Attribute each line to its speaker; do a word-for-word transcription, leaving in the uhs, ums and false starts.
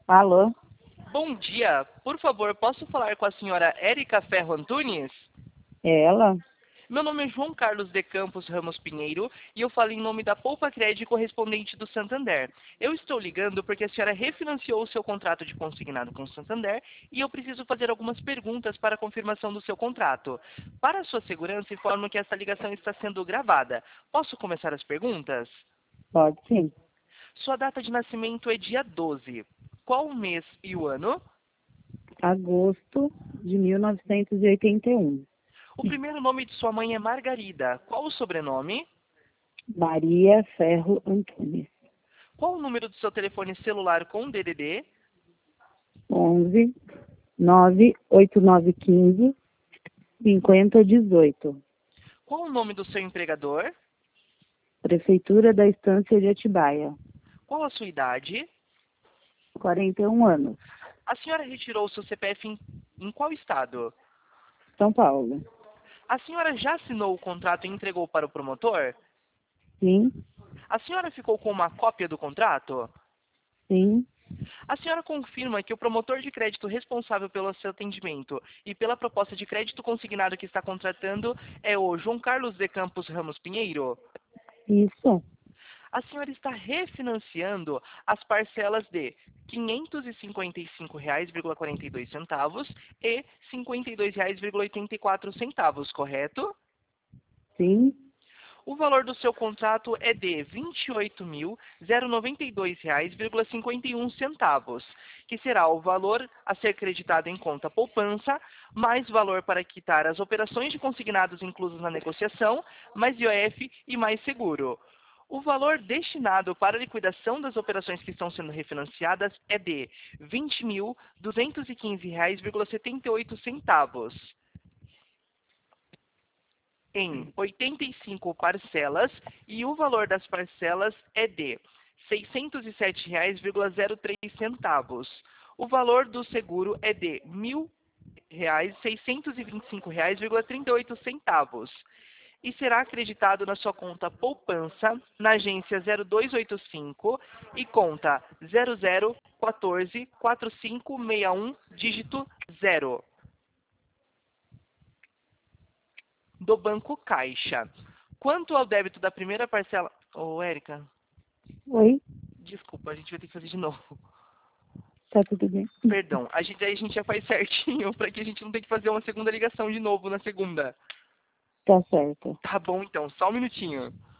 Speaker 1: Alô?
Speaker 2: Bom dia, por favor, posso falar com a senhora Érica Ferro Antunes?
Speaker 1: É ela?
Speaker 2: Meu nome é João Carlos de Campos Ramos Pinheiro e eu falo em nome da Poupa Crédito correspondente do Santander. Eu estou ligando porque a senhora refinanciou o seu contrato de consignado com o Santander e eu preciso fazer algumas perguntas para a confirmação do seu contrato. Para a sua segurança, informo que esta ligação está sendo gravada. Posso começar as perguntas?
Speaker 1: Pode sim.
Speaker 2: Sua data de nascimento é dia doze. Qual o mês e o ano?
Speaker 1: Agosto de mil novecentos e oitenta e um.
Speaker 2: O primeiro nome de sua mãe é Margarida. Qual o sobrenome?
Speaker 1: Maria Ferro Antunes.
Speaker 2: Qual o número do seu telefone celular com D D D?
Speaker 1: onze nove oito nove um cinco cinquenta dezoito.
Speaker 2: Qual o nome do seu empregador?
Speaker 1: Prefeitura da Estância de Atibaia.
Speaker 2: Qual a sua idade?
Speaker 1: quarenta e um anos.
Speaker 2: A senhora retirou o seu C P F em, em qual estado?
Speaker 1: São Paulo.
Speaker 2: A senhora já assinou o contrato e entregou para o promotor?
Speaker 1: Sim,
Speaker 2: A senhora ficou com uma cópia do contrato?
Speaker 1: sim,
Speaker 2: A senhora confirma que o promotor de crédito responsável pelo seu atendimento e pela proposta de crédito consignado que está contratando é o João Carlos de Campos Ramos Pinheiro?
Speaker 1: isso.
Speaker 2: A senhora está refinanciando as parcelas de quinhentos e cinquenta e cinco reais e quarenta e dois centavos e cinquenta e dois reais e oitenta e quatro centavos, correto?
Speaker 1: Sim,
Speaker 2: O valor do seu contrato é de vinte e oito mil noventa e dois reais e cinquenta e um centavos, que será o valor a ser creditado em conta poupança, mais valor para quitar as operações de consignados inclusos na negociação, mais I O F e mais seguro. O valor destinado para a liquidação das operações que estão sendo refinanciadas é de vinte mil duzentos e quinze reais e setenta e oito centavos. Em oitenta e cinco parcelas e o valor das parcelas é de seiscentos e sete reais e zero três centavos. O valor do seguro é de mil reais, seiscentos e vinte e cinco reais e trinta e oito centavos e será acreditado na sua conta poupança na agência zero dois oito cinco e conta zero zero um quatro quatro cinco seis um dígito zero do Banco Caixa. Quanto ao débito da primeira parcela... Ô, Érica,
Speaker 1: oi,
Speaker 2: desculpa, a gente vai ter que fazer de novo.
Speaker 1: tá tudo bem.
Speaker 2: Perdão, a gente, aí a gente já faz certinho para que a gente não tenha que fazer uma segunda ligação de novo na segunda.
Speaker 1: Tá certo.
Speaker 2: Tá bom, então, só um minutinho.